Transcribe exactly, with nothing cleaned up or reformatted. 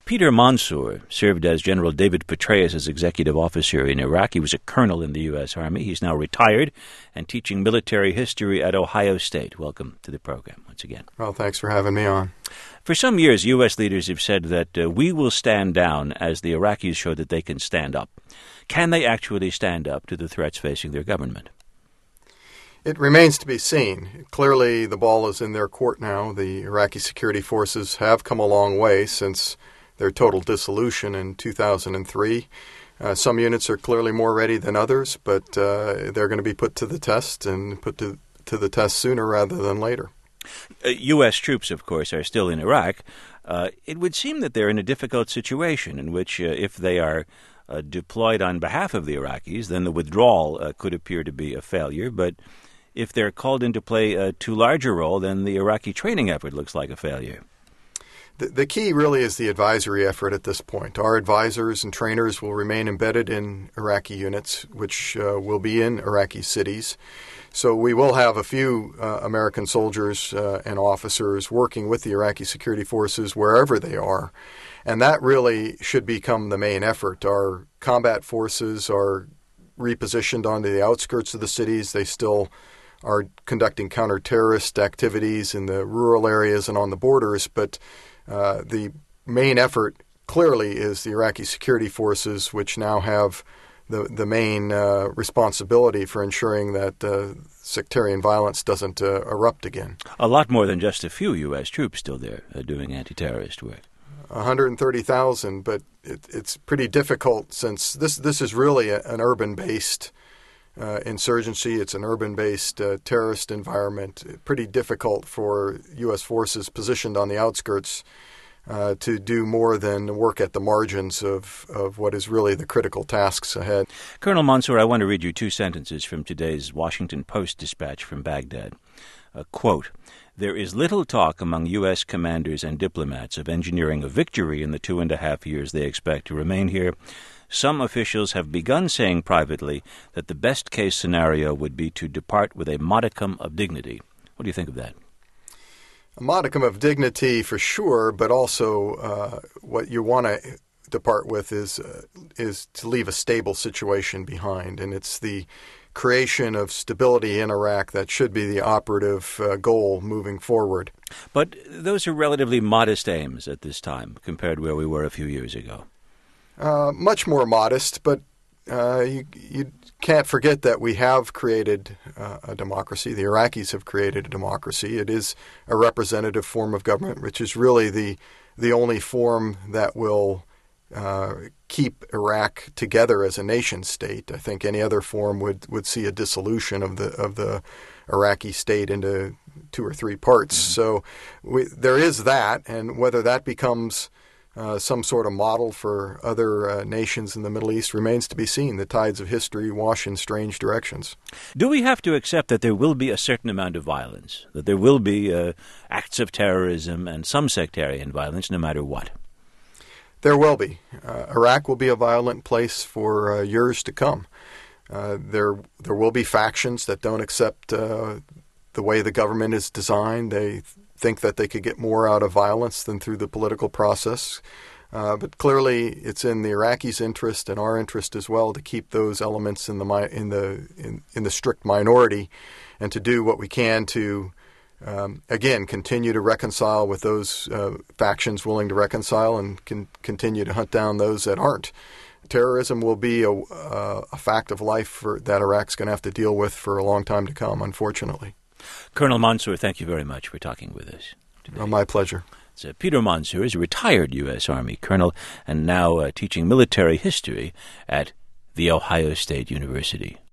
Peter Mansour served as General David Petraeus' executive officer in Iraq. He was a colonel in the U S. Army. He's now retired and teaching military history at Ohio State. Welcome to the program once again. Well, thanks for having me on. For some years, U S leaders have said that uh, we will stand down as the Iraqis show that they can stand up. Can they actually stand up to the threats facing their government? It remains to be seen. Clearly, the ball is in their court now. The Iraqi security forces have come a long way since their total dissolution in two thousand three. Uh, some units are clearly more ready than others, but uh, they're going to be put to the test and put to, to the test sooner rather than later. Uh, U S troops, of course, are still in Iraq. Uh, it would seem that they're in a difficult situation in which, uh, if they are uh, deployed on behalf of the Iraqis, then the withdrawal uh, could appear to be a failure. But if they're called in to play a too large a role, then the Iraqi training effort looks like a failure. The, the key really is the advisory effort at this point. Our advisors and trainers will remain embedded in Iraqi units, which uh, will be in Iraqi cities. So we will have a few uh, American soldiers uh, and officers working with the Iraqi security forces wherever they are. And that really should become the main effort. Our combat forces are repositioned onto the outskirts of the cities. They still are conducting counter-terrorist activities in the rural areas and on the borders, but uh, the main effort clearly is the Iraqi security forces, which now have the the main uh, responsibility for ensuring that uh, sectarian violence doesn't uh, erupt again. A lot more than just a few U S troops still there uh, doing anti-terrorist work. one hundred thirty thousand, but it, it's pretty difficult since this, this is really a, an urban-based Uh, insurgency. It's an urban-based uh, terrorist environment. Pretty difficult for U S forces positioned on the outskirts uh, to do more than work at the margins of, of what is really the critical tasks ahead. Colonel Mansour, I want to read you two sentences from today's Washington Post dispatch from Baghdad. Uh, quote, "There is little talk among U S commanders and diplomats of engineering a victory in the two and a half years they expect to remain here. Some officials have begun saying privately that the best-case scenario would be to depart with a modicum of dignity." What do you think of that? A modicum of dignity for sure, but also uh, what you want to depart with is uh, is to leave a stable situation behind, and it's the creation of stability in Iraq that should be the operative uh, goal moving forward. But those are relatively modest aims at this time compared to where we were a few years ago. Uh, much more modest, but uh, you, you can't forget that we have created uh, a democracy. The Iraqis have created a democracy. It is a representative form of government, which is really the the only form that will uh, keep Iraq together as a nation state. I think any other form would, would see a dissolution of the of the Iraqi state into two or three parts. Mm-hmm. So we, there is that, and whether that becomes Uh, some sort of model for other uh, nations in the Middle East remains to be seen. The tides of history wash in strange directions. Do we have to accept that there will be a certain amount of violence, that there will be uh, acts of terrorism and some sectarian violence no matter what? There will be. Uh, Iraq will be a violent place for uh, years to come. Uh, there, there will be factions that don't accept uh, the way the government is designed. They think that they could get more out of violence than through the political process. Uh, but clearly, it's in the Iraqis' interest and our interest as well to keep those elements in the in the in, in the strict minority, and to do what we can to um, again continue to reconcile with those uh, factions willing to reconcile, and can continue to hunt down those that aren't. Terrorism will be a, uh, a fact of life for, that Iraq's going to have to deal with for a long time to come, unfortunately. Colonel Mansour, thank you very much for talking with us today. Oh, my pleasure. So Peter Mansour is a retired U S. Army colonel and now uh, teaching military history at The Ohio State University.